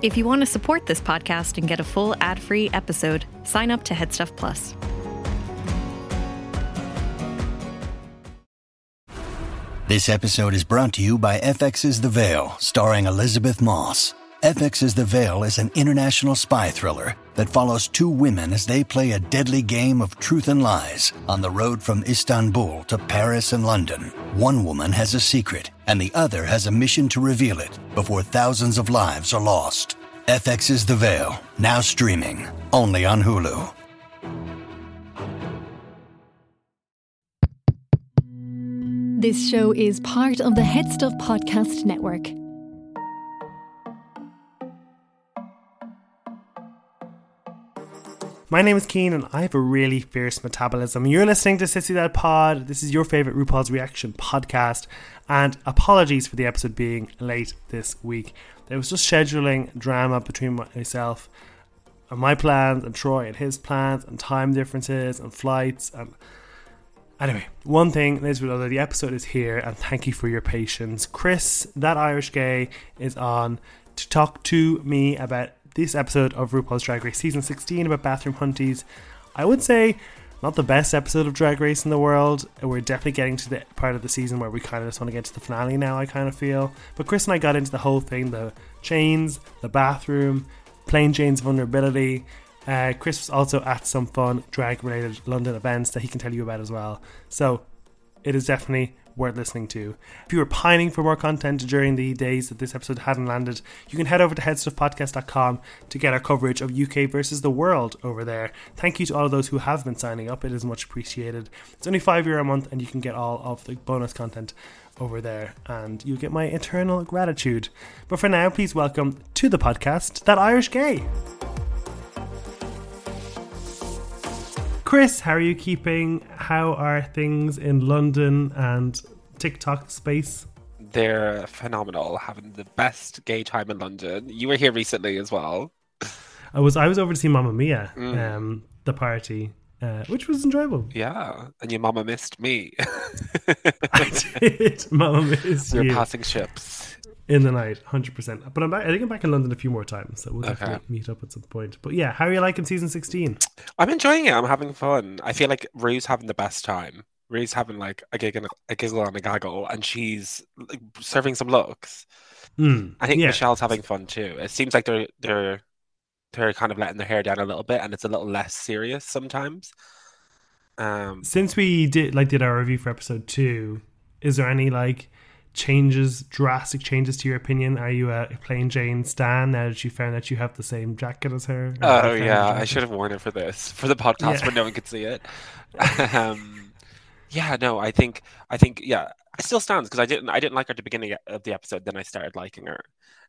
If you want to support this podcast and get a full ad-free episode, sign up to Headstuff Plus. This episode is brought to you by FX's The Veil, starring Elizabeth Moss. FX's The Veil is an international spy thriller that follows two women as they play a deadly game of truth and lies on the road from Istanbul to Paris and London. One woman has a secret, and the other has a mission to reveal it before thousands of lives are lost. FX's The Veil, now streaming, only on Hulu. This show is part of the Headstuff Podcast Network. My name is Keen and I have a really fierce metabolism. You're listening to Sissy That Pod. This is your favourite RuPaul's Reaction podcast. And apologies for the episode being late this week. There was just scheduling drama between myself and my plans and Troy and his plans and time differences and flights. And anyway, one thing is with other, the episode is here and thank you for your patience. Chris, that Irish gay, is on to talk to me about this episode of RuPaul's Drag Race Season 16 about bathroom hunties. I would say not the best episode of Drag Race in the world. We're definitely getting to the part of the season where we kind of just want to get to the finale now, I kind of feel. But Chris and I got into the whole thing, the chains, the bathroom, Plain Jane's vulnerability. Chris was also at some fun drag-related London events that he can tell you about as well. So it is definitely worth listening to. If you were pining for more content during the days that this episode hadn't landed, you can head over to headstuffpodcast.com to get our coverage of UK versus the world over there. Thank you to all of those who have been signing up. It is much appreciated. It's only €5 a month and you can get all of the bonus content over there and you get my eternal gratitude. But for now, please welcome to the podcast, That Irish Gay. Chris, how are you keeping? How are things in London and TikTok space? They're phenomenal, having the best gay time in London. You were here recently as well. I was over to see Mamma Mia, the party, which was enjoyable. Yeah, and your mama missed me. I did. Mama missed you. We're passing ships. In the night, 100%. But I think I'm back in London a few more times, so we'll definitely meet up at some point. But yeah, how are you liking season 16? I'm enjoying it. I'm having fun. I feel like Rue's having the best time. Rue's having like a giggle and a gaggle, and she's like, serving some looks. I think Michelle's having fun too. It seems like they're kind of letting their hair down a little bit, and it's a little less serious sometimes. Since we did our review for episode 2, is there any drastic changes to your opinion? Are you a Plain Jane stan now that you found that you have the same jacket as her? Oh yeah, I should have worn it for the podcast, but no one could see it. Yeah, no, I think yeah, it still stands because I didn't like her at the beginning of the episode. Then I started liking her.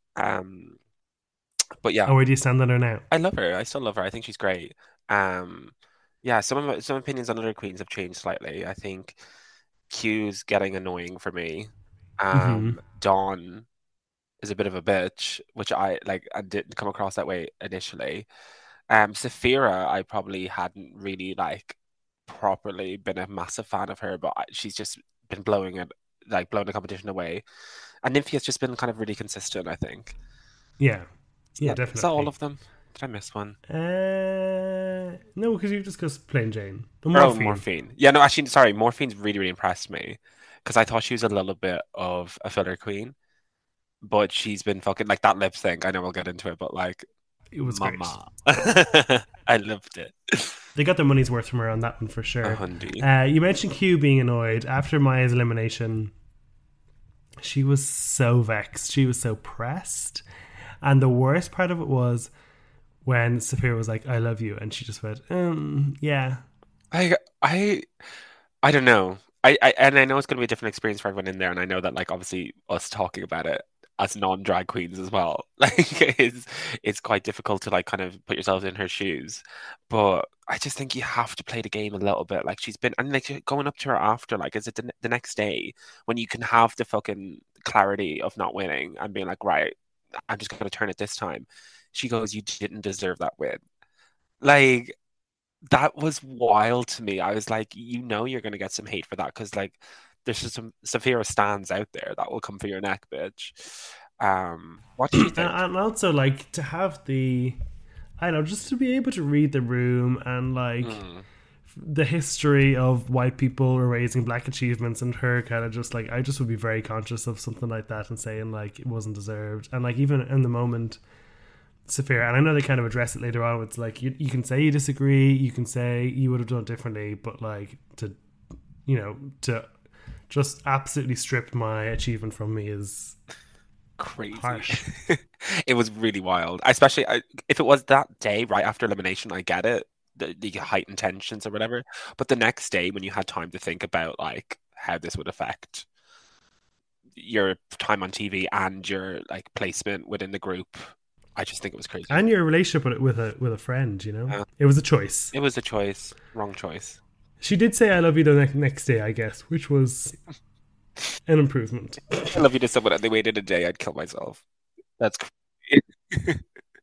But yeah, where do you stand on her now? I love her. I still love her. I think she's great. Yeah, some opinions on other queens have changed slightly. I think Q's getting annoying for me. Dawn is a bit of a bitch, which I didn't come across that way initially. Saphira, I probably hadn't really properly been a massive fan of her, but she's just been blowing the competition away. And Nymphia's just been kind of really consistent, I think. Yeah, definitely. Is that all of them? Did I miss one? No, because you've discussed Plain Jane. Morphine. Yeah, no, actually, sorry, Morphine's really, really impressed me. Because I thought she was a little bit of a filler queen, but she's been fucking that lip sync. I know we'll get into it, but it was mama. I loved it. They got their money's worth from her on that one for sure. You mentioned Q being annoyed after Maya's elimination. She was so vexed. She was so pressed, and the worst part of it was when Saphira was like, "I love you," and she just went, "Yeah." I don't know. I know it's going to be a different experience for everyone in there, and I know that obviously us talking about it as non-drag queens as well, it's quite difficult to kind of put yourselves in her shoes. But I just think you have to play the game a little bit. She's been, and going up to her after, is it the next day when you can have the fucking clarity of not winning and being right, I'm just going to turn it this time. She goes, "You didn't deserve that win." That was wild to me. I was like, you're going to get some hate for that because there's just some Saphira stands out there that will come for your neck, bitch. What did you think? And also, like, to have the, I don't know, just to be able to read the room and, like, the history of white people erasing black achievements, and her kind of just, like, I just would be very conscious of something like that and saying, like, it wasn't deserved. And, like, even in the moment, Saphira, and I know they kind of address it later on, it's like, you can say you disagree, you can say you would have done it differently, but, like, to just absolutely strip my achievement from me is Crazy. harsh. It was really wild, especially if it was that day right after elimination. I get it, the heightened tensions or whatever, but the next day when you had time to think about like how this would affect your time on TV and your like placement within the group, I just think it was crazy. And your relationship with a friend, you know, Yeah. it was a choice. It was a choice, wrong choice. She did say "I love you" the next day, I guess, which was an improvement. I love you to someone, and they waited a day, I'd kill myself. That's crazy.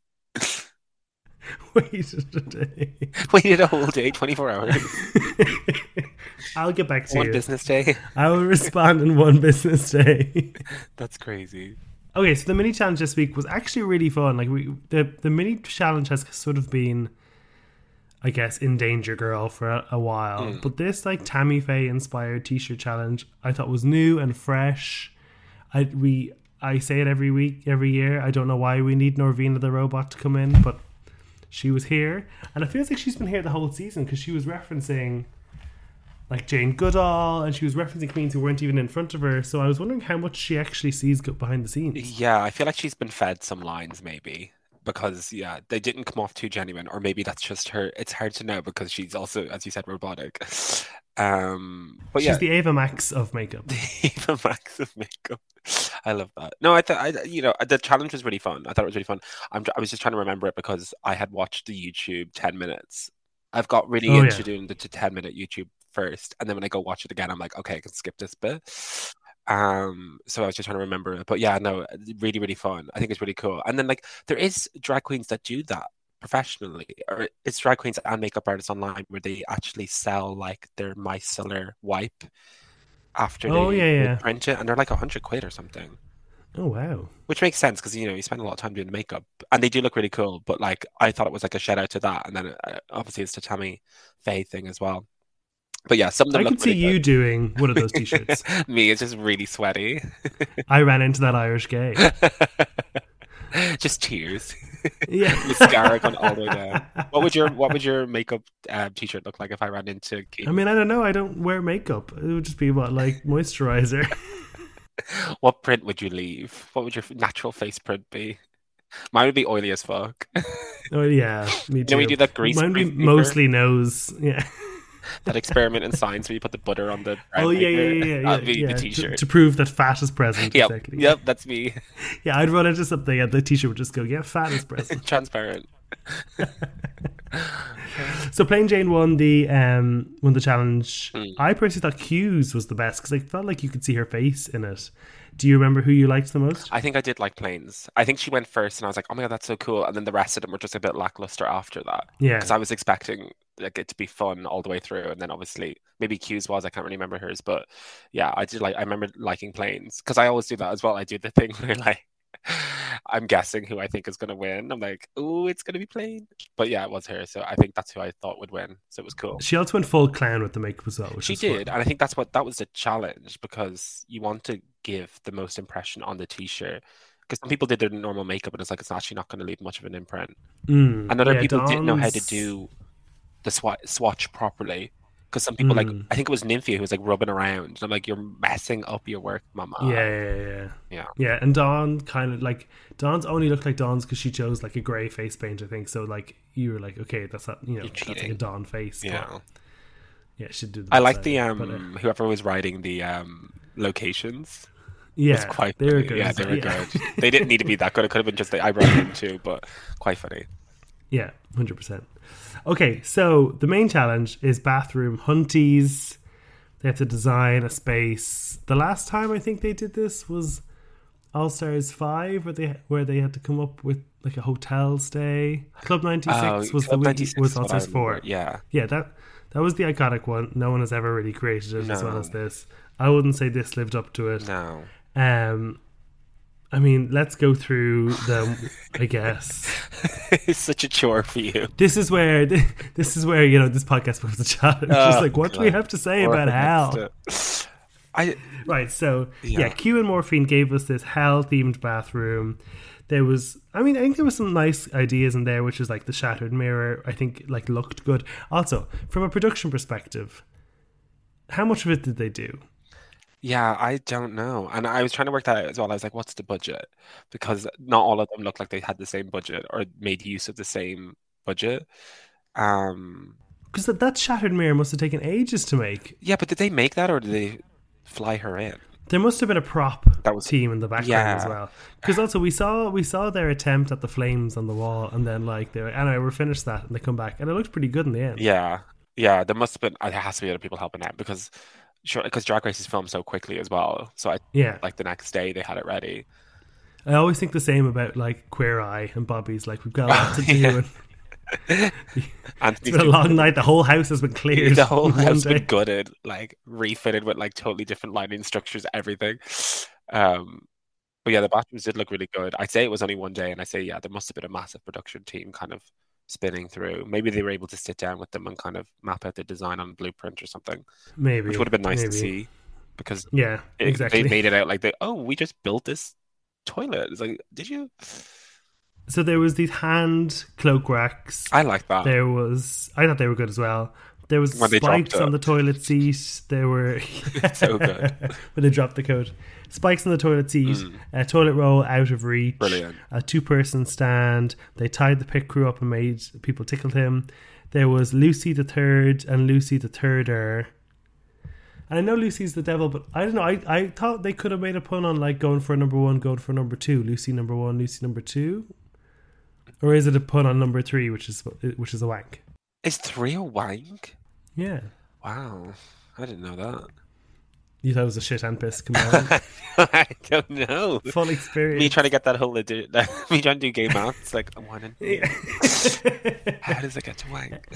Waited a day. Waited a whole day, 24 hours. I'll get back to One you. business day. I will respond in one business day. That's crazy. Okay, so the mini challenge this week was actually really fun. Like the mini challenge has sort of been, I guess, in Danger Girl for a while. But this like Tammy Faye inspired t-shirt challenge I thought was new and fresh. I say it every week, every year. I don't know why we need Norvina the robot to come in, but she was here. And it feels like she's been here the whole season because she was referencing like Jane Goodall, and she was referencing queens who weren't even in front of her. So I was wondering how much she actually sees behind the scenes. Yeah, I feel like she's been fed some lines maybe because yeah, they didn't come off too genuine, or maybe that's just her. It's hard to know because she's also, as you said, robotic. But yeah, She's the Ava Max of makeup. Eva Max of makeup. I love that. No, the challenge was really fun. I thought it was really fun. I was just trying to remember it because I had watched the YouTube 10 minutes. I've got really into doing the 10-minute YouTube first, and then when I go watch it again, I'm like, okay, I can skip this bit. So I was just trying to remember it. But yeah, no, really, really fun. I think it's really cool. And then like there is drag queens that do that professionally, or it's drag queens and makeup artists online where they actually sell like their micellar wipe after they print it, and they're like 100 quid or something. Oh wow. Which makes sense because you spend a lot of time doing the makeup, and they do look really cool. But like I thought it was like a shout out to that, and then obviously it's the Tammy Faye thing as well. But yeah, some of them I could see really you good. doing one of those t-shirts. Me, it's just really sweaty. I ran into that Irish gay. Just tears. Yeah. Mascara gone all the way down. What would your makeup t-shirt look like if I ran into Katie? I mean, I don't know. I don't wear makeup. It would just be like moisturizer. What print would you leave? What would your natural face print be? Mine would be oily as fuck. Oh yeah, me too. We do that grease. Mine would be mostly nose. Yeah. That experiment in science where you put the butter on the brown Oh yeah. That'd be the t-shirt. To prove that fat is present. Yep. Exactly. Yep, that's me. Yeah, I'd run into something and the t-shirt would just go, yeah, fat is present. Transparent. So Plain Jane won the challenge. I personally thought Q's was the best because I felt like you could see her face in it. Do you remember who you liked the most? I think I did like Plains. I think she went first, and I was like, "Oh my god, that's so cool!" And then the rest of them were just a bit lackluster after that. Yeah, because I was expecting like it to be fun all the way through, and then obviously maybe Q's was. I can't really remember hers, but yeah, I remember liking Plains because I always do that as well. I do the thing where like I'm guessing who I think is going to win. I'm like, oh, it's going to be Plain. But yeah, it was her. So I think that's who I thought would win. So it was cool. She also went full clown with the makeup as well. She did. Fun. And I think that was the challenge because you want to give the most impression on the t-shirt. Because some people did their normal makeup and it's like, it's actually not going to leave much of an imprint. And other people didn't know how to do the swatch properly. Because some people, like, I think it was Nymphia who was like rubbing around. And I'm like, you're messing up your work, mama. Yeah. And Dawn kind of like, Dawn's only looked like Dawn's because she chose like a grey face paint, I think. So like, you were like, okay, that's not, that's like a Dawn face. Yeah. But, yeah, she did. I like the, whoever was writing the locations. Yeah. Was quite they were funny. good. Yeah, they were good. They didn't need to be that good. It could have been just the eyebrow thing too, but quite funny. Yeah, 100%. Okay, so the main challenge is bathroom hunties. They have to design a space. The last time I think they did this was All Stars 5, where they had to come up with like a hotel stay. Club 96 was Club the 96 was All Stars 4. Yeah, that was the iconic one. No one has ever really created it as well as this. I wouldn't say this lived up to it. No. I mean, let's go through them, I guess. It's such a chore for you. This is where this podcast becomes a challenge. Just like, what do we have to say about hell? Right, so Q and Morphine gave us this hell-themed bathroom. There was, I think there was some nice ideas in there, which is like the shattered mirror, I think like looked good. Also, from a production perspective, how much of it did they do? Yeah, I don't know. And I was trying to work that out as well. I was like, what's the budget? Because not all of them looked like they had the same budget or made use of the same budget. Um, Because that shattered mirror must have taken ages to make. yeah, but did they make that or did they fly her in? There must have been a prop team in the background as well. Because also we saw their attempt at the flames on the wall, and then like they were, anyway, we finished that and they come back and it looked pretty good in the end. Yeah, there must have been. There has to be other people helping out because Drag Race is filmed so quickly as well. So like the next day they had it ready. I always think the same about like Queer Eye and Bobby's. Like we've got a lot to do. It's been a long night. The whole house has been cleared. The whole house has been gutted, like refitted with like totally different lighting structures, everything. But yeah, the bathrooms did look really good. I'd say it was only one day, and I say there must have been a massive production team kind of spinning through. Maybe they were able to sit down with them and kind of map out the design on blueprint or something. Maybe, which would have been nice to see because exactly. They made it out like we just built this toilet. It's like, did you? So there was these hand cloak racks. I like that. I thought they were good as well. There was spikes on the toilet seat. There were so good when they dropped the code. Spikes on the toilet seat, a toilet roll out of reach, brilliant. A 2-person stand. They tied the pit crew up and made people tickled him. There was Lucy the Third and Lucy the Thirder. And I know Lucy's the devil, but I don't know. I thought they could have made a pun on like going for number 1, going for number 2. Lucy number 1, Lucy number 2. Or is it a pun on number 3, which is a wank? Is 3 a wank? Yeah. Wow, I didn't know that. You thought it was a shit and piss? Come on. I don't know. Full experience. Me trying to get that whole me trying to do gay maths, like 1 and 2. How does it get to wank?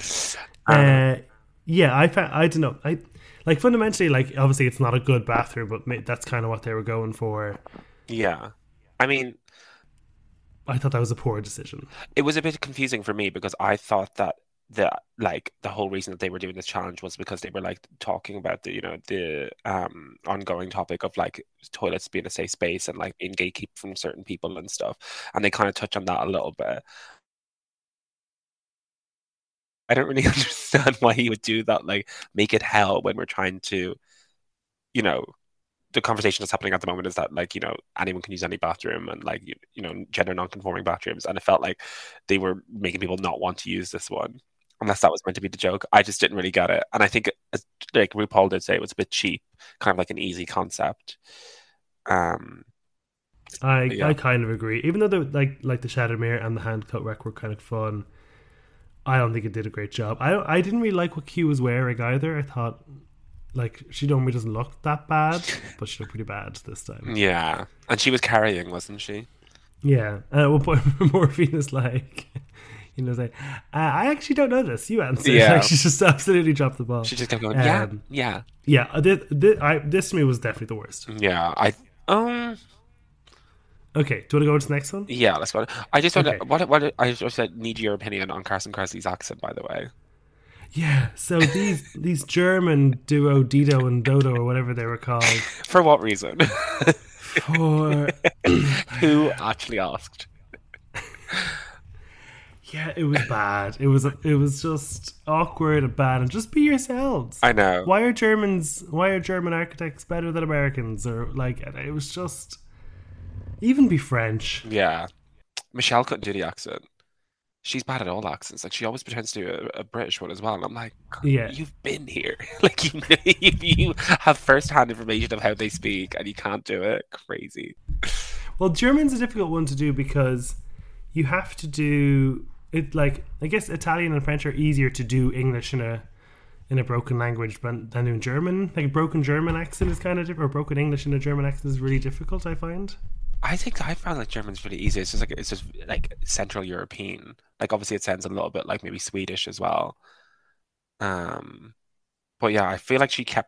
Yeah, I don't know. I like fundamentally, like obviously it's not a good bathroom, but that's kind of what they were going for. Yeah, I mean, I thought that was a poor decision. It was a bit confusing for me because I thought that the whole reason that they were doing this challenge was because they were like talking about the ongoing topic of like toilets being a safe space and like being gatekept from certain people and stuff, and they kind of touch on that a little bit. I don't really understand why he would do that, like make it hell when we're trying to, the conversation that's happening at the moment is that like, anyone can use any bathroom and like, gender non-conforming bathrooms. And it felt like they were making people not want to use this one, unless that was meant to be the joke. I just didn't really get it. And I think like RuPaul did say it was a bit cheap, kind of like an easy concept. I kind of agree. Even though like the Shattered Mirror and the hand cut wreck were kind of fun, I don't think it did a great job. I didn't really like what Q was wearing either. I thought like she normally doesn't look that bad, but she looked pretty bad this time. Yeah, and she was carrying, wasn't she? Yeah. And at one point, Morphine is like, like, I actually don't know this. You answer. Yeah. Like, she just absolutely dropped the ball. She just kept going. Yeah. This to me was definitely the worst. Yeah. Okay, do you want to go to the next one? Yeah, let's go. I just want what I just said. Need your opinion on Carson Kressley's accent, by the way. Yeah, so these German duo Dido and Dodo or whatever they were called. For what reason? For who actually asked? Yeah, it was bad. It was just awkward and bad. And just be yourselves. I know. Why are German architects better than Americans? Or like, it was just, even be French. Yeah, Michelle couldn't do the accent. She's bad at all accents. Like she always pretends to do a British one as well. And I'm like, yeah, you've been here. Like you have first-hand information of how they speak, and you can't do it. Crazy. Well, German's a difficult one to do because you have to do it. Like I guess Italian and French are easier to do English in a broken language than in German. Like a broken German accent is kind of different. Or broken English in a German accent is really difficult, I find. I think I found like German's really easy. It's just like Central European. Like obviously it sounds a little bit like maybe Swedish as well. But yeah, I feel like she kept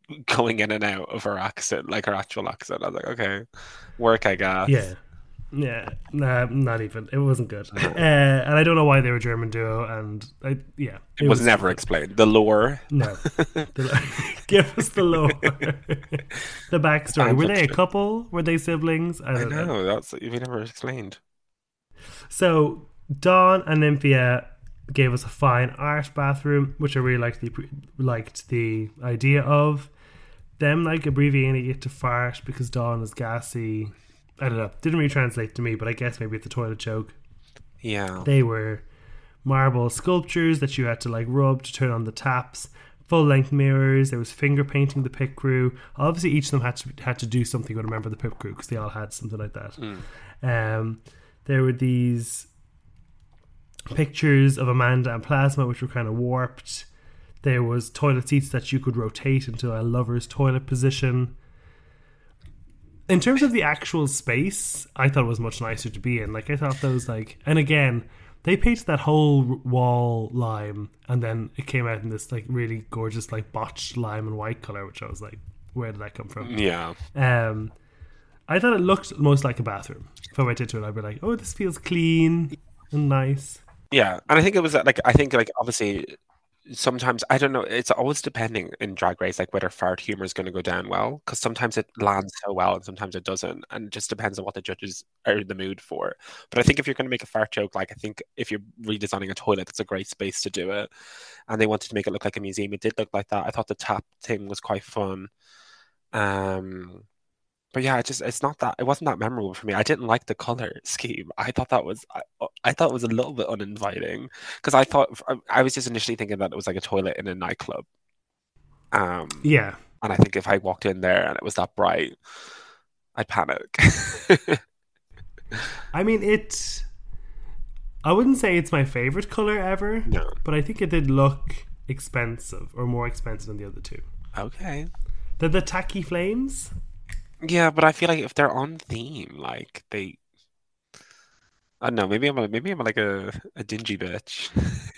going in and out of her accent, like her actual accent. I was like, okay, work, I Yeah. guess. Yeah, nah, not even. It wasn't good. And I don't know why they were a German duo. And yeah, It was never explained. The lore. No. Give us the lore. The backstory. Fan Were they a fiction. couple? Were they siblings? I I don't know. know, that's we never explained. So Dawn and Nymphia gave us a fine art bathroom, which I really liked the idea of. Them like abbreviating it to fart because Dawn is gassy. I don't know. Didn't really translate to me, but I guess maybe it's a toilet joke. Yeah. They were marble sculptures that you had to like rub to turn on the taps. Full length mirrors. There was finger painting the pit crew. Obviously, each of them had to do something with a member of the pit crew because they all had something like that. There were these pictures of Amanda and Plasma, which were kind of warped. There was toilet seats that you could rotate into a lover's toilet position. In terms of the actual space, I thought it was much nicer to be in. Like, I thought those, like... And again, they painted that whole wall lime, and then it came out in this, like, really gorgeous, like, botched lime and white colour, which I was like, where did that come from? Yeah. I thought it looked most like a bathroom. If I went into it, I'd be like, oh, this feels clean and nice. Yeah. And I think it was like, I think like obviously sometimes, I don't know, it's always depending in Drag Race, like whether fart humor is going to go down well, because sometimes it lands so well and sometimes it doesn't. And it just depends on what the judges are in the mood for. But I think if you're going to make a fart joke, like I think if you're redesigning a toilet, it's a great space to do it. And they wanted to make it look like a museum. It did look like that. I thought the tap thing was quite fun. But yeah, it wasn't that memorable for me. I didn't like the color scheme. I thought it was a little bit uninviting because I was just initially thinking that it was like a toilet in a nightclub. Yeah. And I think if I walked in there and it was that bright, I'd panic. I mean, I wouldn't say it's my favorite color ever, No. but I think it did look expensive or more expensive than the other two. Okay. The tacky flames. Yeah, but I feel like if they're on theme, like I don't know, maybe I'm like a dingy bitch.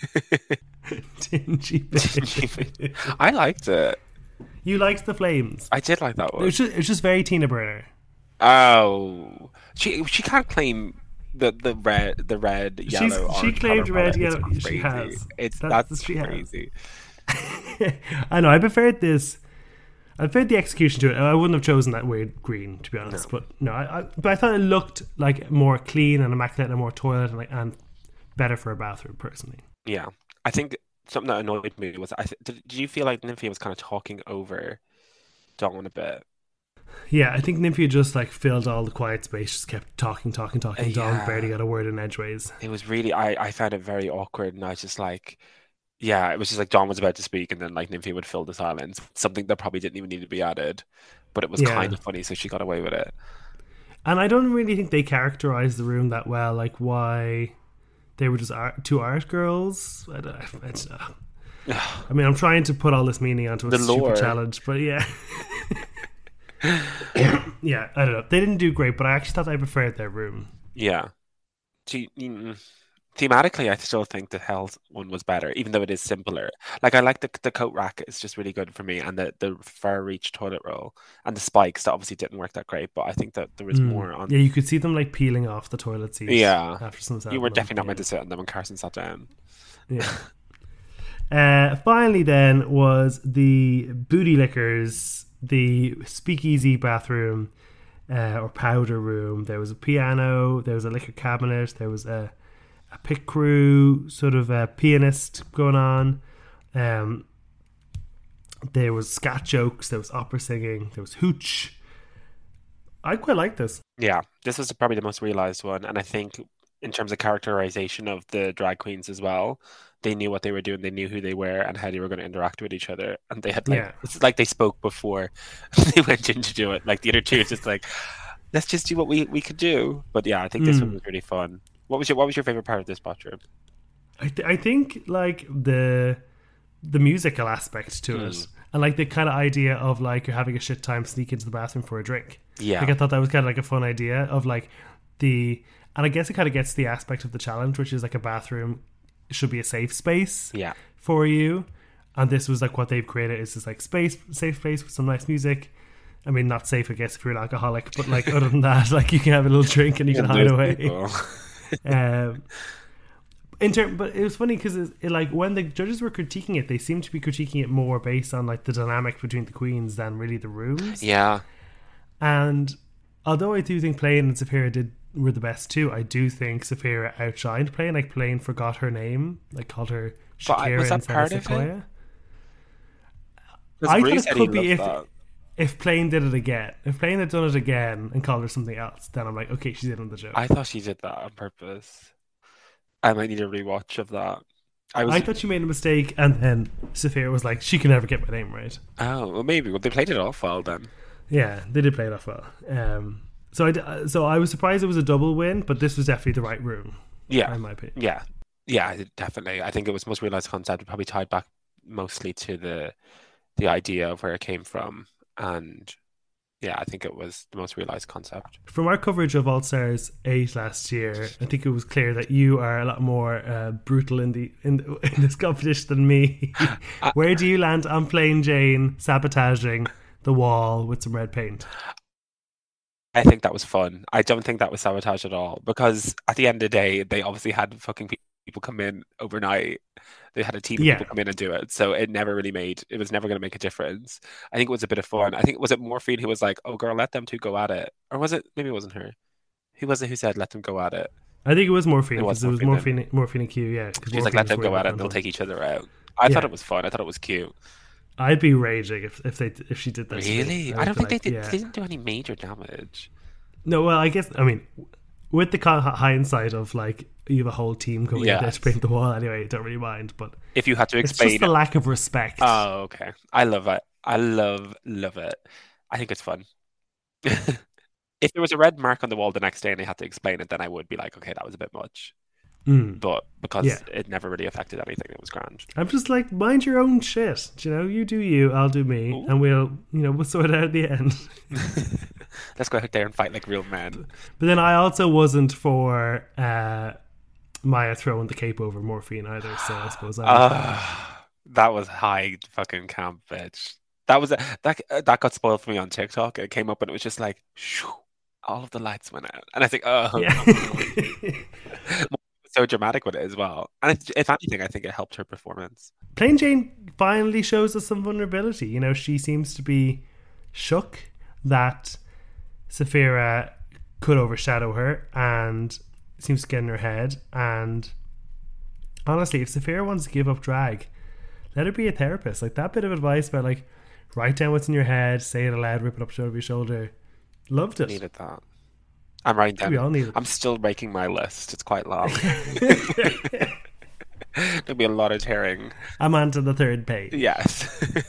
Dingy Dingy bitch. bitch. I liked it. You liked the flames. I did like that It one. was just very Tina Burner. Oh, she can't claim the red yellow. She orange claimed color red, palette. It's yellow. She crazy. has. That's She has. crazy. I know. I preferred the execution to it. I wouldn't have chosen that weird green, to be honest. No. But no, but I thought it looked like more clean and immaculate and more toilet and better for a bathroom, personally. Yeah, I think something that annoyed me was did you feel like Nymphia was kind of talking over Dawn a bit? Yeah, I think Nymphia just like filled all the quiet space, just kept talking. Dawn Yeah. barely got a word in edgeways. It was really I found it very awkward, and I was just like, yeah, it was just like Dawn was about to speak, and then like Nymphia would fill the silence, something that probably didn't even need to be added, but it was Yeah. kind of funny, so she got away with it. And I don't really think they characterized the room that well, like why they were just two art girls. I mean, I'm trying to put all this meaning onto a The lore. stupid challenge, but yeah. Yeah, I don't know. They didn't do great, but I actually thought I preferred their room. Yeah. Thematically, I still think the Hell one was better, even though it is simpler. Like I like the coat rack; it's just really good for me, and the far reach toilet roll and the spikes that obviously didn't work that great. But I think that there was more on. Yeah, you could see them like peeling off the toilet seats. Yeah. After some You were definitely not meant to sit on them when Carson sat down. Yeah. Finally, then was the booty lickers, the speakeasy bathroom, or powder room. There was a piano. There was a liquor cabinet. There was a pit crew, sort of a pianist going on. There was scat jokes. There was opera singing. There was hooch. I quite like this. Yeah, this was probably the most realized one, and I think in terms of characterization of the drag queens as well, they knew what they were doing, they knew who they were and how they were going to interact with each other, and they had it's like they spoke before they went in to do it. Like the other two, it's just like, let's just do what we could do. But yeah, I think this one was really fun. What was your favorite part of this bathroom? I think like the musical aspect to it, and like the kind of idea of like you're having a shit time, sneak into the bathroom for a drink. Yeah, like I thought that was kind of like a fun idea of like and I guess it kind of gets the aspect of the challenge, which is like a bathroom should be a safe space. Yeah, for you, And this was like what they've created is this like safe space with some nice music. I mean, not safe, I guess, if you're an alcoholic, but like other than that, like you can have a little drink and you can hide away. But it was funny because like when the judges were critiquing it, they seemed to be critiquing it more based on like the dynamic between the queens than really the rooms. Yeah. And although I do think Plain and Sapphira were the best too, I do think Sapphira outshined Plain. Like Plain forgot her name, like called her Shakira instead of Sequoia. I thought it could be if Plain did it again. If Plain had done it again and called her something else, then I'm like, okay, she's in on the joke. I thought she did that on purpose. I might need a rewatch of that. I thought she made a mistake, and then Sapphira was like, she can never get my name right. Oh, well, maybe. Well, they played it off well then. Yeah, they did play it off well. So I was surprised it was a double win, but this was definitely the right room. Yeah, in my opinion. Yeah, definitely. I think it was most realized concept. It probably tied back mostly to the idea of where it came from, and yeah, I think it was the most realized concept. From our coverage of All Stars 8 last year, I think it was clear that you are a lot more brutal in this competition than me. Where do you land on Plain Jane sabotaging the wall with some red paint? I think that was fun. I don't think that was sabotage at all, because at the end of the day, they obviously had fucking people come in overnight. They had a team of people come in and do it, so it was never going to make a difference. I think it was a bit of fun. I think, was it Morphine who was like, oh girl, let them two go at it? Or was it, maybe it wasn't her. Who was it who said let them go at it? I think it was Morphine, because it was Morphine and Q, yeah. She's like, let them go at it and they'll take each other out. I thought it was fun. I thought it was cute. I'd be raging if she did that. Really? I don't think they didn't do any major damage. No, well, I guess, I mean, with the hindsight of like, you have a whole team coming in there to paint the wall anyway, don't really mind. But if you had to explain, it's just the lack of respect. Oh, okay. I love it. I love it. I think it's fun. If there was a red mark on the wall the next day and they had to explain it, then I would be like, okay, that was a bit much. But because it never really affected anything, it was grand. I'm just like, mind your own shit. You do you, I'll do me. Ooh. And we'll sort it out at the end. Let's go out there and fight like real men. But then I also wasn't for Maya throwing the cape over Morphine either, so I suppose that was high fucking camp, bitch. That got spoiled for me on TikTok. It came up and it was just like, shoo, all of the lights went out, and I think, so dramatic with it as well. And if anything, I think it helped her performance. Plain Jane finally shows us some vulnerability. She seems to be shook that Sapphira could overshadow her, and seems to get in her head. And honestly, if Sapphira wants to give up drag, let her be a therapist. Like, that bit of advice about like, write down what's in your head, say it aloud, rip it up over your shoulder. Loved it. Needed that. I'm writing down. We all need it. I'm still making my list. It's quite long. There'll be a lot of tearing. I'm on to the third page. Yes.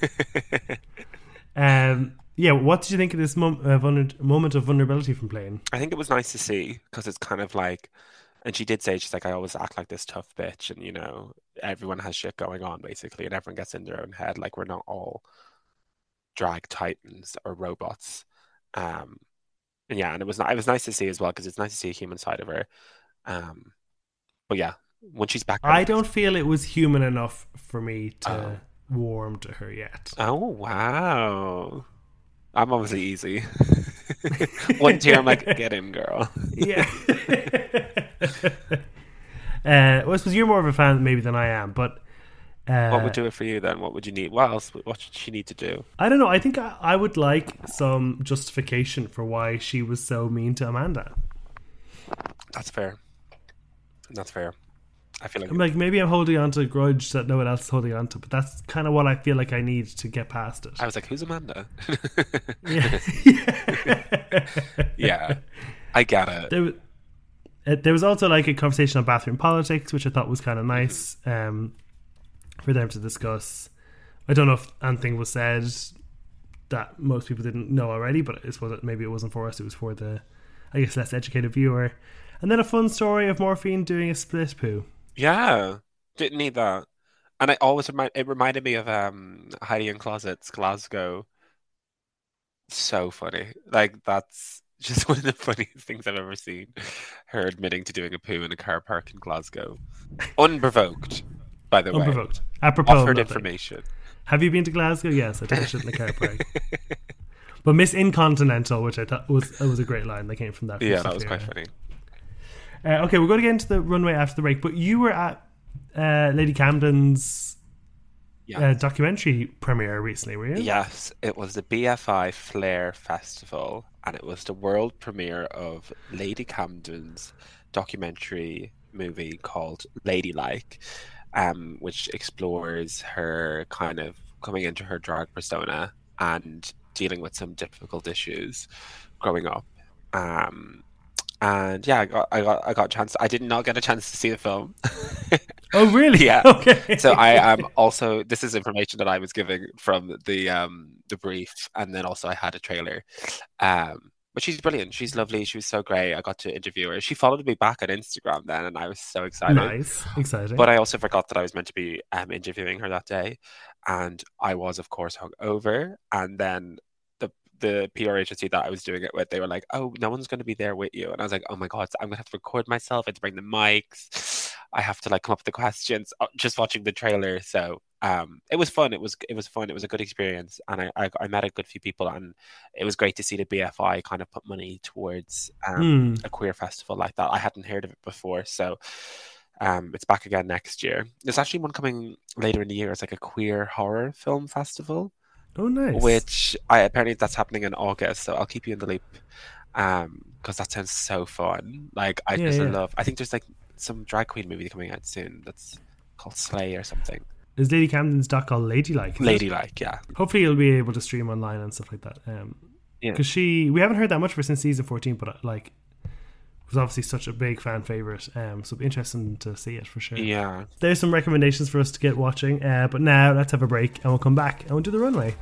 What did you think of this moment of vulnerability from Plain? I think it was nice to see, because it's kind of like, and she did say, she's like, I always act like this tough bitch, and everyone has shit going on basically, and everyone gets in their own head. Like, we're not all drag titans or robots. And it was nice to see as well, because it's nice to see a human side of her. But yeah, when she's back, I don't feel it was human enough for me to warm to her yet. Oh wow, I'm obviously easy. One tear, I'm like, get in, girl. Yeah. I suppose you're more of a fan maybe than I am, but what would do it for you then? What would you need? What else? What should she need to do? I don't know. I think I would like some justification for why she was so mean to Amanda. That's fair. I feel like maybe I'm holding on to a grudge that no one else is holding on to, but that's kind of what I feel like I need to get past it. I was like, who's Amanda? Yeah, I get it. There was also like a conversation on bathroom politics, which I thought was kind of nice for them to discuss. I don't know if anything was said that most people didn't know already, but maybe it wasn't for us, it was for the, I guess, less educated viewer. And then a fun story of Morphine doing a split poo. Yeah, didn't need that. And it reminded me of Heidi in Closets, Glasgow. So funny. Like, that's just one of the funniest things I've ever seen. Her admitting to doing a poo in a car park in Glasgow. Unprovoked, by the way. Unprovoked. Apropos offered information. Have you been to Glasgow? Yes, I took a shit in the car park. But Miss Incontinental, which I thought was a great line that came from that. Yeah, that was quite funny. Okay, we're going to get into the runway after the break, but you were at Lady Camden's documentary premiere recently, were you? Yes, it was the BFI Flair Festival, and it was the world premiere of Lady Camden's documentary movie called Ladylike, which explores her kind of coming into her drag persona and dealing with some difficult issues growing up. And yeah, I got a chance. I did not get a chance to see the film. Oh, really? Yeah. Okay. So I am also. This is information that I was giving from the brief, and then also I had a trailer. But she's brilliant. She's lovely. She was so great. I got to interview her. She followed me back on Instagram then, and I was so excited. Nice, exciting. But I also forgot that I was meant to be interviewing her that day, and I was, of course, hungover. And then the PR agency that I was doing it with, they were like, "Oh, no one's going to be there with you," and I was like, "Oh my god, I'm going to have to record myself. I have to bring the mics. I have to like come up with the questions." Just watching the trailer, so it was fun. It was fun. It was a good experience, and I met a good few people, and it was great to see the BFI kind of put money towards a queer festival like that. I hadn't heard of it before, so it's back again next year. There's actually one coming later in the year. It's like a queer horror film festival. Oh, nice. Which apparently that's happening in August, so I'll keep you in the loop because that sounds so fun. Like I love. I think there's like some drag queen movie coming out soon that's called Slay or something. Is Lady Camden's doc called Ladylike? Ladylike, yeah. Hopefully you'll be able to stream online and stuff like that. Because we haven't heard that much of her since season 14, but like was obviously such a big fan favorite, so it'll be interesting to see it for sure. Yeah. There's some recommendations for us to get watching, but now let's have a break and we'll come back and we'll do the runway.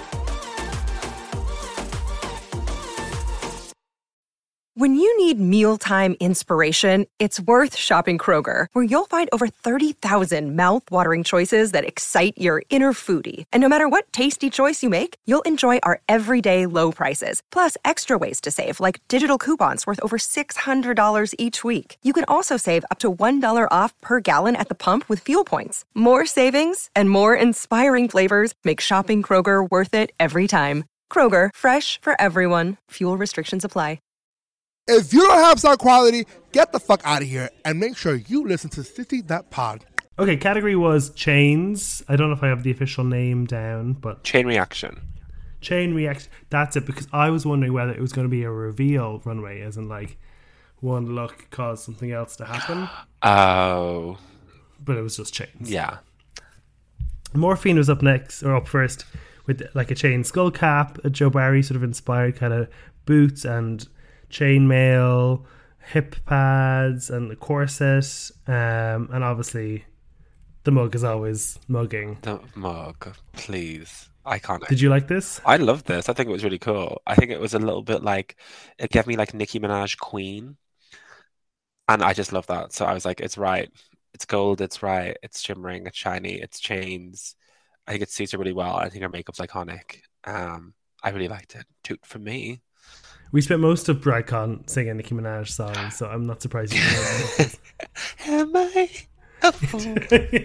When you need mealtime inspiration, it's worth shopping Kroger, where you'll find over 30,000 mouth-watering choices that excite your inner foodie. And no matter what tasty choice you make, you'll enjoy our everyday low prices, plus extra ways to save, like digital coupons worth over $600 each week. You can also save up to $1 off per gallon at the pump with fuel points. More savings and more inspiring flavors make shopping Kroger worth it every time. Kroger, fresh for everyone. Fuel restrictions apply. If you don't have sound quality, get the fuck out of here and make sure you listen to Sissy That Pod. Okay, category was chains. I don't know if I have the official name down, but Chain Reaction. Chain Reaction. That's it, because I was wondering whether it was going to be a reveal runway, as in like one look caused something else to happen. Oh. But it was just chains. Yeah. Morphine was up next, or up first, with like a chain skull cap, a Joe Barry sort of inspired kind of boots and chainmail, hip pads, and the corset, and obviously the mug is always mugging. The mug, please. Iconic. Did you like this? I loved this. I think it was really cool. I think it was a little bit like, it gave me like Nicki Minaj Queen, and I just love that. So I was like, it's right. It's gold, it's right. It's shimmering, it's shiny, it's chains. I think it suits her really well. I think her makeup's iconic. I really liked it. Toot for me. We spent most of BragCon singing Nicki Minaj songs, so I'm not surprised you know Am I a fool?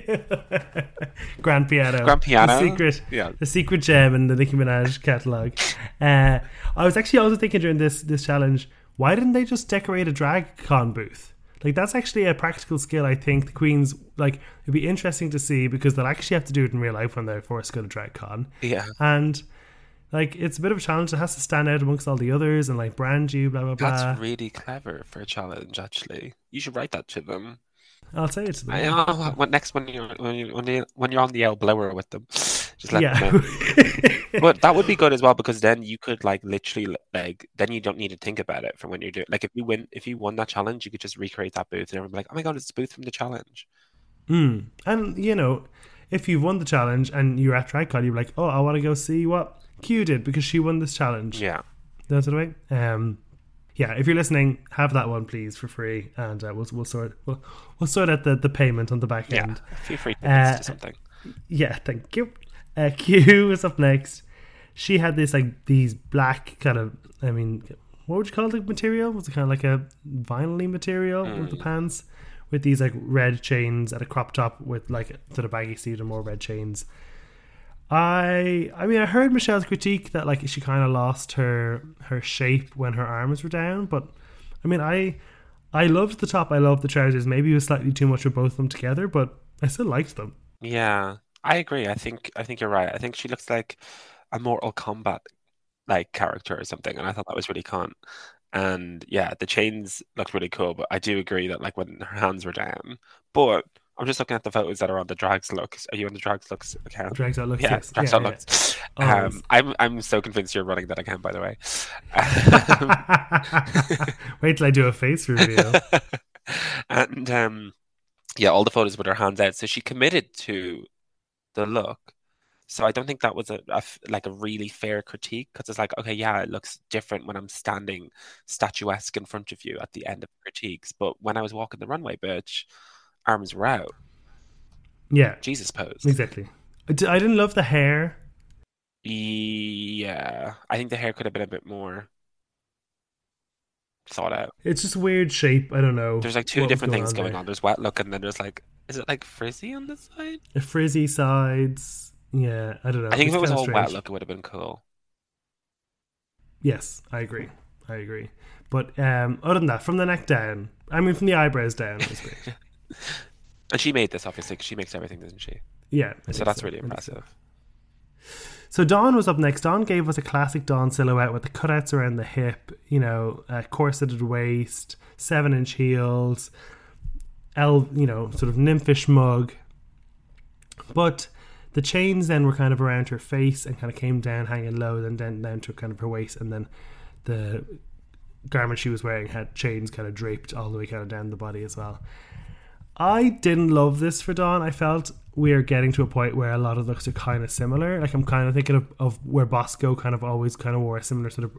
Grand Piano. The secret gem in the Nicki Minaj catalogue. I was actually also thinking during this challenge, why didn't they just decorate a DragCon booth? Like, that's actually a practical skill. I think the queens, like, it'd be interesting to see, because they'll actually have to do it in real life when they're forced to go to DragCon. Yeah. And like, it's a bit of a challenge that has to stand out amongst all the others and like brand you, blah blah blah. That's really clever for a challenge. Actually, you should write that to them. I'll say it to them. Next when you're on the L blower with them, just let them know. But that would be good as well, because then you could like literally like, then you don't need to think about it from when you're doing, like, if you won that challenge, you could just recreate that booth and everyone would be like, oh my god, it's the booth from the challenge. And you know, if you've won the challenge and you're at DragCon, you're like, oh, I want to go see what Q did because she won this challenge. Yeah. That's what I mean. Yeah, if you're listening, have that one please for free, and we'll sort out the payment on the back end. Yeah, feel free to do something. Yeah, thank you. Q is up next. She had this like these black kind of, I mean, what would you call the material? Was it kind of like a vinyl-y material with the pants, with these like red chains at a crop top with like sort of baggy suit and more red chains. I mean, I heard Michelle's critique that like she kind of lost her shape when her arms were down, but I mean, I loved the top, I loved the trousers. Maybe it was slightly too much of both of them together, but I still liked them. Yeah, I agree. I think you're right. I think she looks like a Mortal Kombat like character or something, and I thought that was really con. And yeah, the chains looked really cool, but I do agree that like when her hands were down. But I'm just looking at the photos that are on the Drags Looks. Are you on the Drags Looks account? Drags Out Looks, Yeah, yes. Drags Yeah, Out yeah. Looks. Always. I'm so convinced you're running that account, by the way. Wait till I do a face reveal. And yeah, all the photos with her hands out. So she committed to the look. So I don't think that was like a really fair critique because it's like, okay, yeah, it looks different when I'm standing statuesque in front of you at the end of critiques, but when I was walking the runway, bitch, arms were out. Yeah, Jesus pose. exactly. I didn't love the hair. Yeah, I think the hair could have been a bit more thought out. It's just a weird shape. I don't know. There's like two what was different things going there. on. There's wet look and then there's like, is it like frizzy on the side? The frizzy sides. Yeah, I don't know. I think if It's it was kinda all strange. wet look, it would have been cool. Yes, I agree. But other than that, from the neck down, I mean, from the eyebrows down, it was great. And she made this, obviously, because she makes everything, doesn't she? Yeah. I So think that's really I think impressive. So Dawn was up next. Dawn gave us a classic Dawn silhouette with the cutouts around the hip, a corseted waist, 7-inch heels, sort of nymphish mug. But the chains then were kind of around her face and kind of came down, hanging low, then down to kind of her waist, and then the garment she was wearing had chains kind of draped all the way kind of down the body as well. I didn't love this for Dawn. I felt we're getting to a point where a lot of looks are kind of similar. Like I'm kind of thinking of where Bosco kind of always kind of wore a similar sort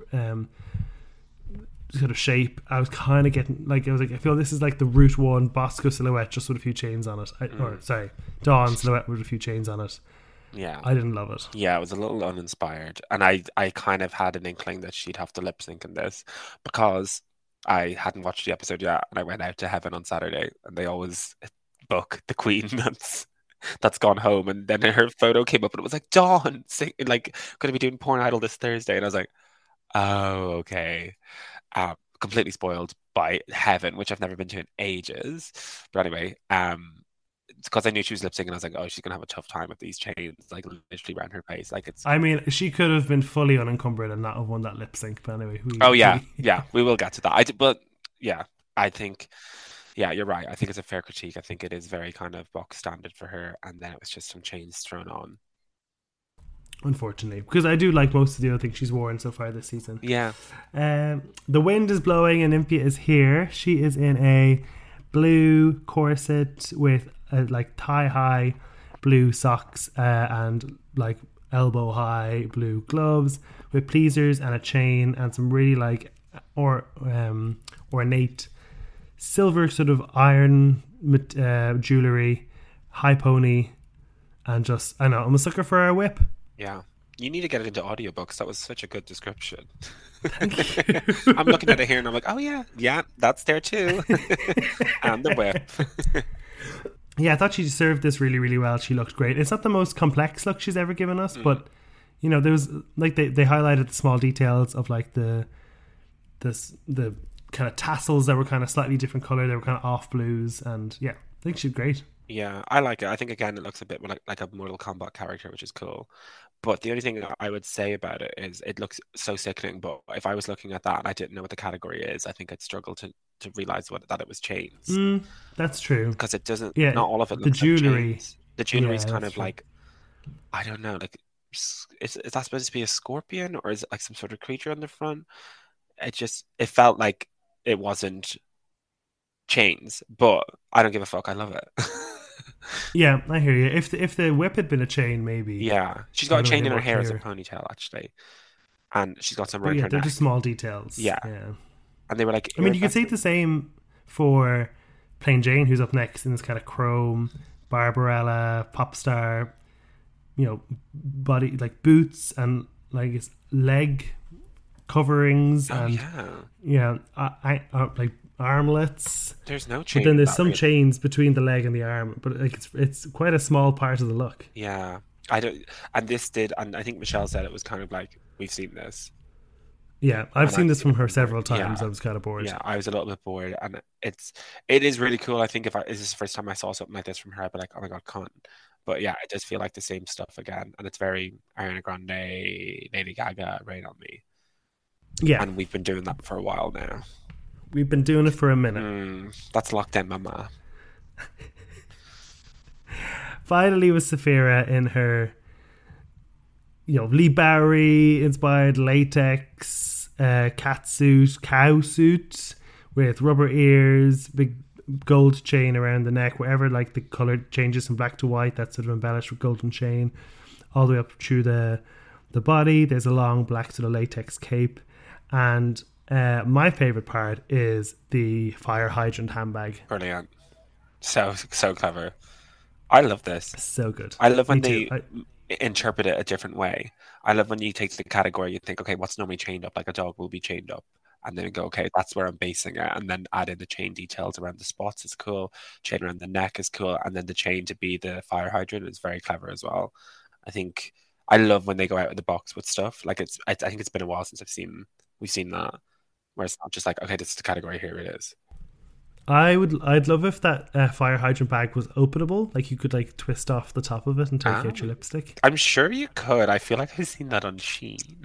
of shape. I was kind of getting like I feel this is like the Route 1 Bosco silhouette just with a few chains on it. Dawn silhouette with a few chains on it. Yeah. I didn't love it. Yeah, it was a little uninspired. And I kind of had an inkling that she'd have to lip sync in this because I hadn't watched the episode yet and I went out to Heaven on Saturday and they always book the queen that's gone home, and then her photo came up and it was like Dawn like going to be doing Porn Idol this Thursday, and I was like, oh, okay. Completely spoiled by Heaven, which I've never been to in ages. But anyway, because I knew she was lip syncing, I was like, oh, she's gonna have a tough time with these chains, like literally around her face. Like it's. I mean, she could have been fully unencumbered and not have won that lip sync. But anyway, we will get to that. But yeah, I think, yeah, you're right. I think it's a fair critique. I think it is very kind of box standard for her, and then it was just some chains thrown on. Unfortunately, because I do like most of the other things she's worn so far this season. Yeah. The wind is blowing and Nymphia is here. She is in a blue corset with like thigh-high blue socks and like elbow-high blue gloves with pleasers and a chain and some really like ornate silver sort of iron jewellery, high pony, and just, I know, I'm a sucker for a whip. Yeah. You need to get it into audiobooks. That was such a good description. I'm looking at it here and I'm like, oh yeah, that's there too. And the whip. Yeah, I thought she served this really, really well. She looked great. It's not the most complex look she's ever given us, but there was like they highlighted the small details of like the kind of tassels that were kind of slightly different color. They were kind of off blues, and yeah, I think she's great. Yeah, I like it. I think again it looks a bit more like a Mortal Kombat character, which is cool. But the only thing I would say about it is it looks so sickening. But if I was looking at that and I didn't know what the category is, I think I'd struggle to realize that it was chains. That's true. Because it doesn't. Yeah, not all of it. the Looks jewellery. Like chains. The jewellery's Yeah, kind that's of true. like, I don't know, like is that supposed to be a scorpion or is it like some sort of creature on the front? It felt like it wasn't chains, but I don't give a fuck. I love it. Yeah, I hear you. If the whip had been a chain, maybe. Yeah, she's got a I'd have chain made in it her more hair as a clear. ponytail actually, and she's got some But around yeah, her they're neck. just small details. Yeah. And they were like, I mean, you could say iridescent. the same for Plain Jane, who's up next in this kind of chrome, Barbarella, pop star, body, like boots and like it's leg coverings Oh and yeah, like armlets. there's no chain. But then in there's that, some really. chains between the leg and the arm, but like it's quite a small part of the look. Yeah, I don't, and this did, and I think Michelle said it was kind of like, we've seen this. Yeah, I've And seen I've this seen from it her before. several times. Yeah. I was kind of bored. Yeah, I was a little bit bored, and it is really cool. I think if this is the first time I saw something like this from her, I'd be like, oh my God, cunt. But yeah, it does feel like the same stuff again, and it's very Ariana Grande, Lady Gaga, Rain on Me, Yeah, and we've been doing that for a while now. we've been doing it for a minute. That's locked in, mama. Finally, with Saphira in her, Lee Bowery inspired latex cow suit with rubber ears, big gold chain around the neck, wherever like the color changes from black to white, that's sort of embellished with golden chain, all the way up through the body. There's a long black sort of latex cape, and my favorite part is the fire hydrant handbag. Brilliant. So clever. I love this. So good. I love when Me too. they interpret it a different way. I love when you take the category, you think, okay, what's normally chained up? Like a dog will be chained up. And then you go, okay, that's where I'm basing it. And then add in the chain details around the spots is cool. Chain around the neck is cool. And then the chain to be the fire hydrant is very clever as well. I love when they go out of the box with stuff. Like I think it's been a while since we've seen that. Where it's not just like, okay, this is the category, here it is. I'd love if that fire hydrant bag was openable. Like you could like twist off the top of it and take out your lipstick. I'm sure you could. I feel like I've seen that on Shein.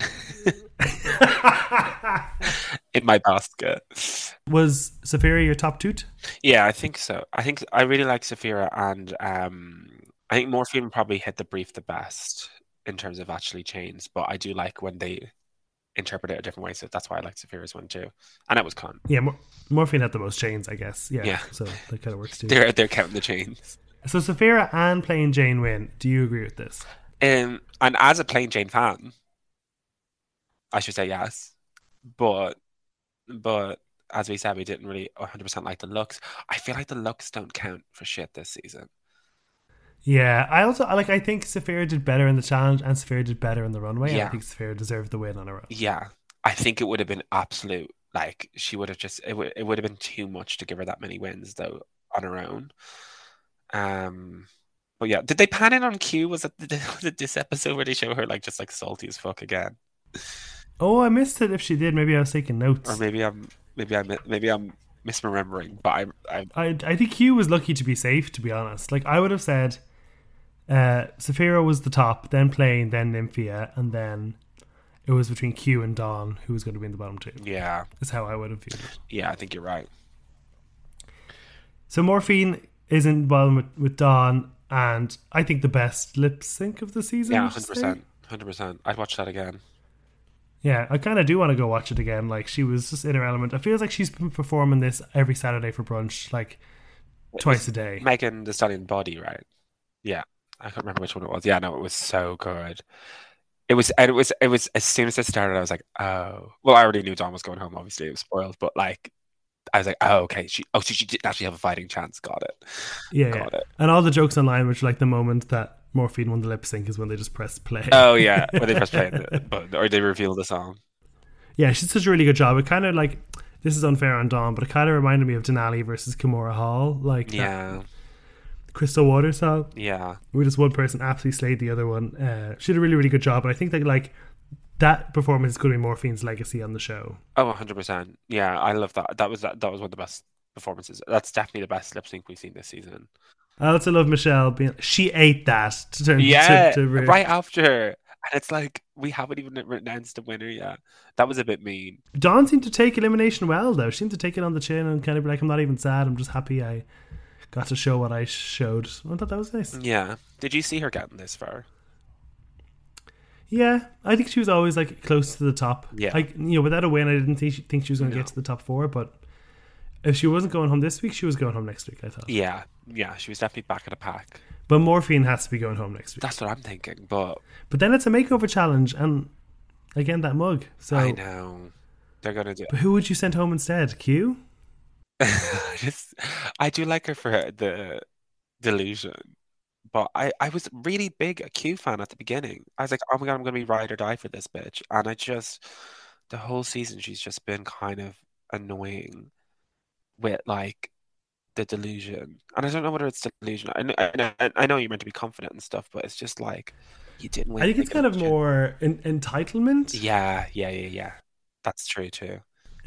In my basket. Was Saphira your top toot? Yeah, I think so. I think I really like Saphira, and I think Morphine probably hit the brief the best in terms of actually chains, but I do like when they interpret it a different way, so that's why I like Saphira's one too. And it was con. Yeah, Morphine had the most chains, I guess. Yeah. So that kind of works too. They're counting the chains. So Saphira and Plain Jane win. Do you agree with this? And as a Plain Jane fan, I should say yes. But as we said, we didn't really 100% like the looks. I feel like the looks don't count for shit this season. Yeah, I think Saphira did better in the challenge and Saphira did better in the runway. Yeah. And I think Saphira deserved the win on her own. Yeah, I think it would have been absolute, like, she would have just, it would have been too much to give her that many wins, though, on her own. But yeah, did they pan in on Q? Was it this episode where they show her, like, just, like, salty as fuck again? Oh, I missed it if she did. Maybe I was taking notes. Or maybe I'm misremembering, but I think Q was lucky to be safe, to be honest. Like, I would have said Saphira was the top, then Plain, then Nymphia, and then it was between Q and Dawn who was going to be in the bottom two. Yeah. Is how I would have viewed it. Yeah, I think you're right. So Morphine is in the bottom with Dawn, and I think the best lip sync of the season. Yeah, 100%. 100%. I'd watch that again. Yeah, I kind of do want to go watch it again. Like, she was just in her element. I feel like she's been performing this every Saturday for brunch, like twice a day. Megan Thee Stallion Body, right? Yeah. I can't remember which one it was. Yeah, no, it was so good. It was as soon as it started, I was like, oh. Well, I already knew Dawn was going home, obviously. It was spoiled, but like, I was like, oh, okay. She didn't actually have a fighting chance. Got it. Yeah. It. And all the jokes online, which like the moment that Morphine won the lip sync is when they just pressed play. Oh, yeah. When they press play, or they reveal the song. Yeah, she did such a really good job. It kind of like, this is unfair on Dawn, but it kind of reminded me of Denali versus Kimora Hall. Like, yeah. Crystal Waters song. Yeah. Where just one person absolutely slayed the other one. She did a really, really good job. And I think that like that performance is going to be Morphine's legacy on the show. Oh, 100%. Yeah, I love that. That was one of the best performances. That's definitely the best lip sync we've seen this season. I also love Michelle being, she ate that to turn to right after. And it's like, we haven't even announced the winner yet. That was a bit mean. Dawn seemed to take elimination well, though. She seemed to take it on the chin and kind of be like, I'm not even sad. I'm just happy I got to show what I showed. I thought that was nice. Yeah. Did you see her getting this far? Yeah. I think she was always like close to the top. Yeah. Like, without a win, I didn't think she was going to get to the top four, but if she wasn't going home this week, she was going home next week, I thought. Yeah. Yeah, she was definitely back of the pack. But Morphine has to be going home next week. That's what I'm thinking, but then it's a makeover challenge, and again, that mug. So I know. They're going to do it. But who would you send home instead? Q? I do like her for the delusion, but I was really big a Q fan at the beginning. I was like, oh my God, I'm going to be ride or die for this bitch. And the whole season, she's just been kind of annoying with like the delusion. And I don't know whether it's delusion. I know you're meant to be confident and stuff, but it's just like, you didn't win. I think it's kind of more entitlement. Yeah. That's true too.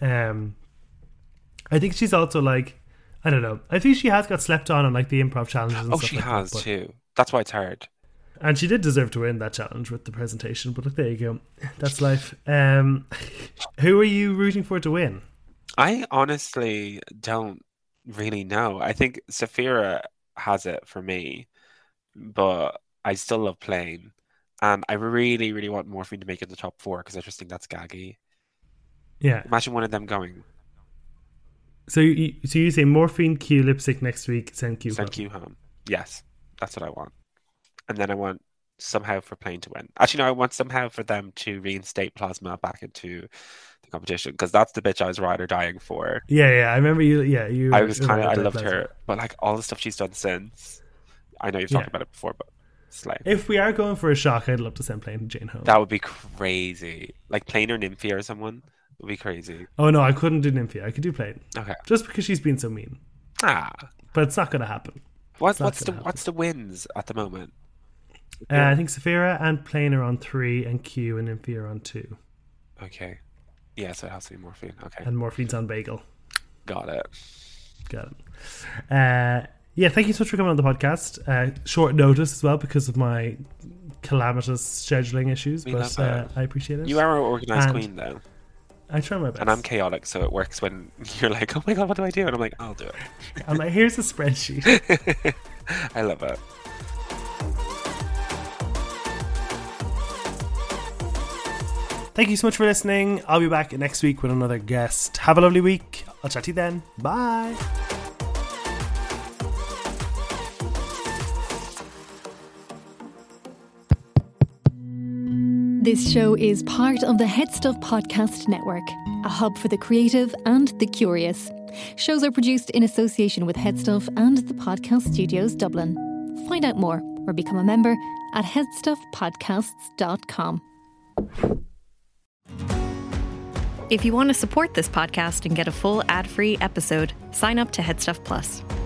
I think she's also like, I don't know. I think she has got slept on like the improv challenges and stuff. She like has that, too. That's why it's hard. And she did deserve to win that challenge with the presentation. But look, there you go. That's life. Who are you rooting for to win? I honestly don't really know. I think Saphira has it for me, but I still love Plain. And I really, really want Morphine to make it the top 4 because I just think that's gaggy. Yeah. Imagine one of them going. So you say Morphine, Q, Lipstick next week, send Q home. Send Q home. Yes, that's what I want. And then I want somehow for Plain to win. Actually, no, I want somehow for them to reinstate Plasma back into the competition because that's the bitch I was ride or dying for. Yeah, I remember you. Yeah, you. I was I loved her, but like all the stuff she's done since. I know you've talked about it before, but it's like if we are going for a shock, I'd love to send Plain and Jane home. That would be crazy. Like Plain or Nymphia or someone would be crazy. Oh no, I couldn't do Nymphia. I could do Plain. Okay, just because she's been so mean. But it's not going to happen. What's the wins at the moment? I think Saphira and Plain are on 3 and Q and Nymphia are on 2. Okay. Yeah, so it has to be Morphine. Okay. And Morphine's on Bagel. Got it. Yeah, thank you so much for coming on the podcast. Short notice as well because of my calamitous scheduling issues, but I appreciate it. You are an organised queen though. I try my best. And I'm chaotic, so it works when you're like, oh my god, what do I do? And I'm like, I'll do it. I'm like, here's a spreadsheet. I love it. Thank you so much for listening. I'll be back next week with another guest. Have a lovely week. I'll chat to you then. Bye. This show is part of the Head Stuff Podcast Network, a hub for the creative and the curious. Shows are produced in association with Head Stuff and the Podcast Studios Dublin. Find out more or become a member at headstuffpodcasts.com. If you want to support this podcast and get a full ad-free episode, sign up to Headstuff Plus.